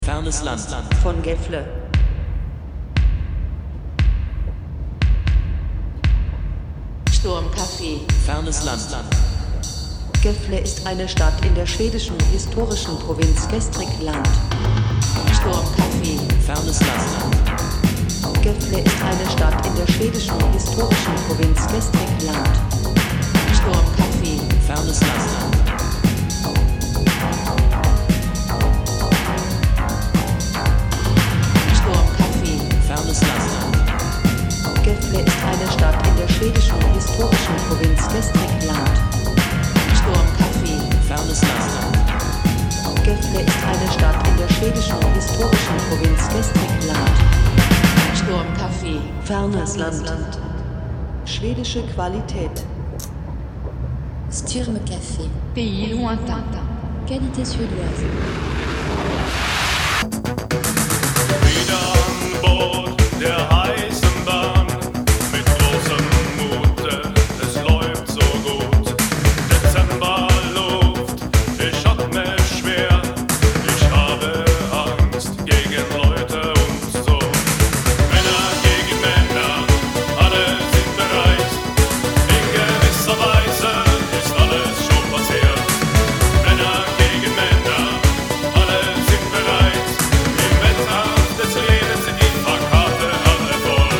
Fernes Land von Gefle. Sturmcafé. Fernes Land. Gefle ist eine Stadt in der schwedischen historischen Provinz Gästrikland. Sturmcafé. Fernes Land. Gefle ist eine Stadt in der schwedischen historischen Provinz Gästrikland. Sturmcafé. Fernes Land. Sturmcafé. Fernes Land. Gefle ist eine Stadt in der schwedischen historischen Provinz Gästrikland. Sturmcafé. Fernes Land. Gefle ist eine Stadt in der schwedischen historischen Provinz Gästrikland. Sturmcafé. Fernes Land. Schwedische Qualität. Sturmcafé. Pays lointain. Qualité suédoise. Wieder an Bord der heißen Bahn mit großem Mute, es läuft so gut. Dezemberluft, ich atme schwer, ich habe Angst gegen Leute und so. Männer gegen Männer, alle sind bereit, in gewisser Weise ist alles schon passiert. Männer gegen Männer, alle sind bereit, im Wetter des Lebens sind die Plakate alle voll.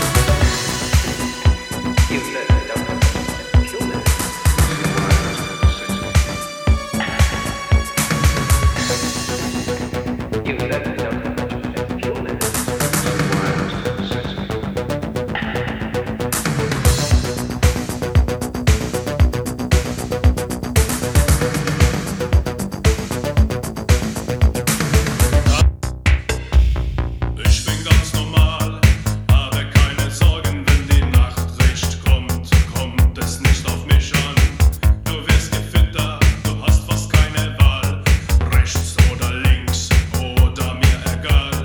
Ich bin ganz normal, habe keine Sorgen, wenn die Nachricht kommt, kommt es nicht auf mich an. Du wirst gefüttert, du hast fast keine Wahl, rechts oder links oder mir egal.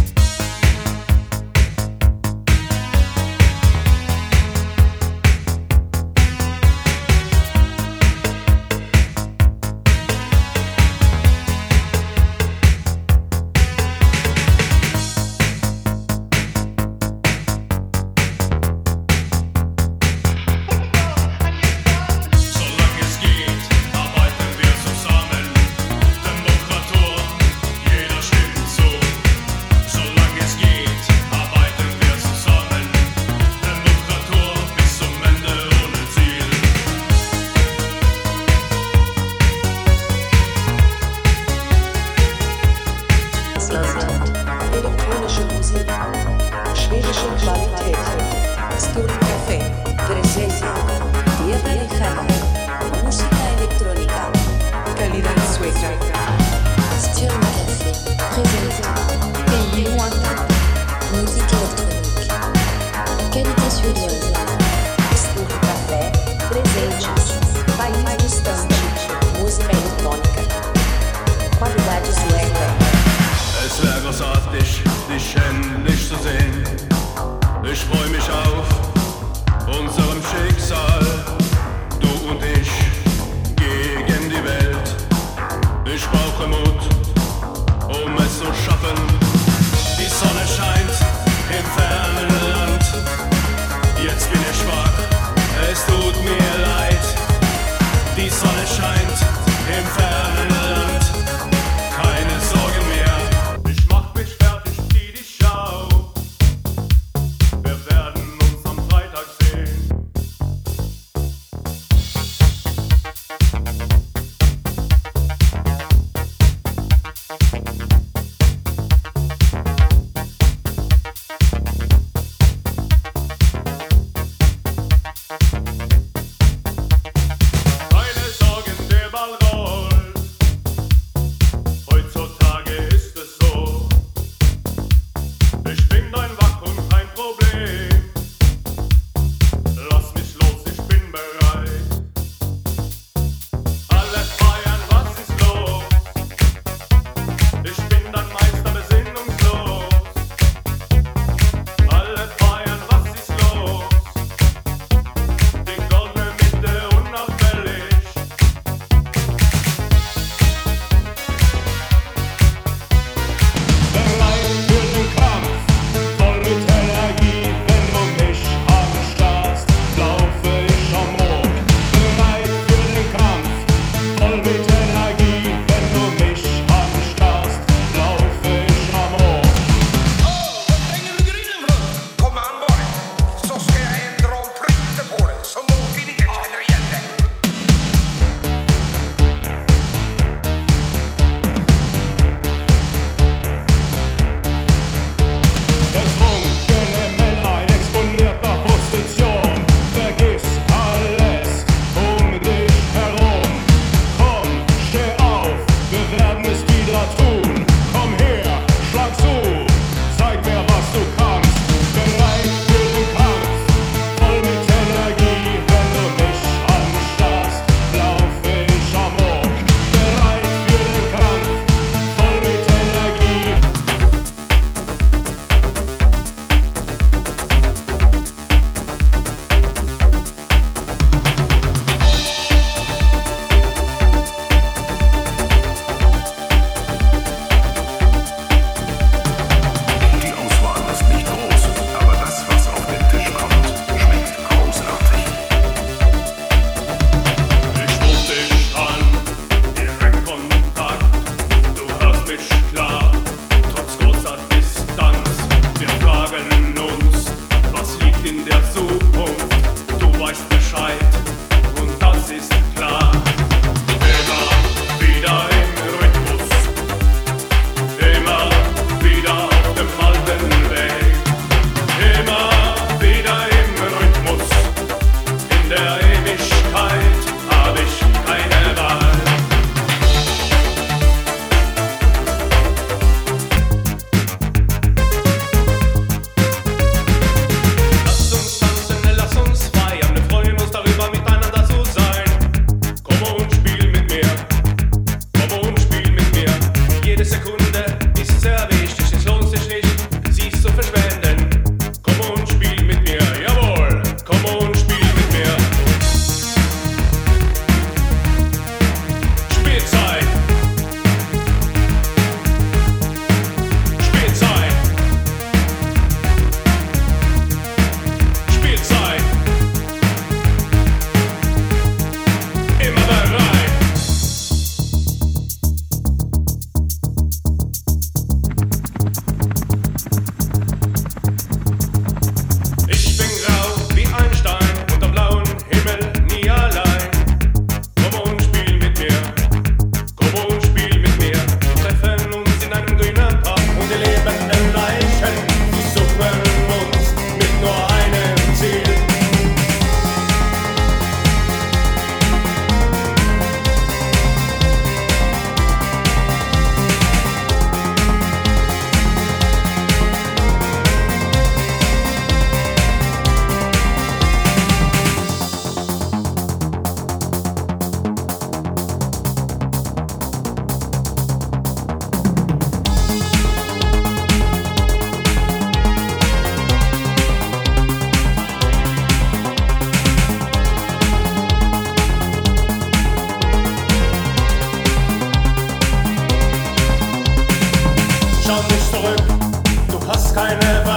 Solange es geht, arbeiten wir zusammen. Demokratur, jeder stimmt zu. Solange es geht, arbeiten wir zusammen. Demokratur bis zum Ende ohne Ziel. Das Land. Elektronische Musik. Schwedische Qualität. Sturmcafé. Presencia. Tierra lejana. Música electrónica. Calidad sueca. Sturmcafé. Présente. Pays lointain. Musique électronique. Qualité suédoise. Sturmcafé. Presente. País distante. Música eletrônica. Qualidade sueca. Es wäre großartig, dich endlich zu sehen. Ich freue mich auf unserem Schicksal. Du und ich gegen die Welt. Ich Schau nicht zurück, du hast keine Wahl.